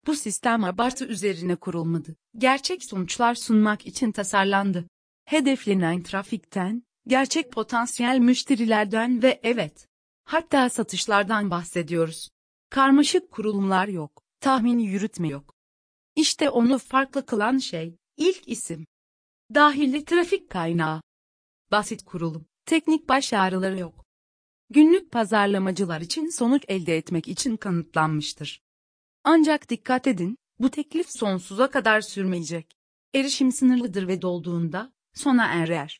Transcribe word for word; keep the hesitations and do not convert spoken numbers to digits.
Bu sistem abartı üzerine kurulmadı. Gerçek sonuçlar sunmak için tasarlandı. Hedeflenen trafikten, gerçek potansiyel müşterilerden ve evet, hatta satışlardan bahsediyoruz. Karmaşık kurulumlar yok, tahmin yürütme yok. İşte onu farklı kılan şey, ilk isim. Dahili trafik kaynağı. Basit kurulum, teknik baş ağrıları yok. Günlük pazarlamacılar için sonuç elde etmek için kanıtlanmıştır. Ancak dikkat edin, bu teklif sonsuza kadar sürmeyecek. Erişim sınırlıdır ve dolduğunda sona erer.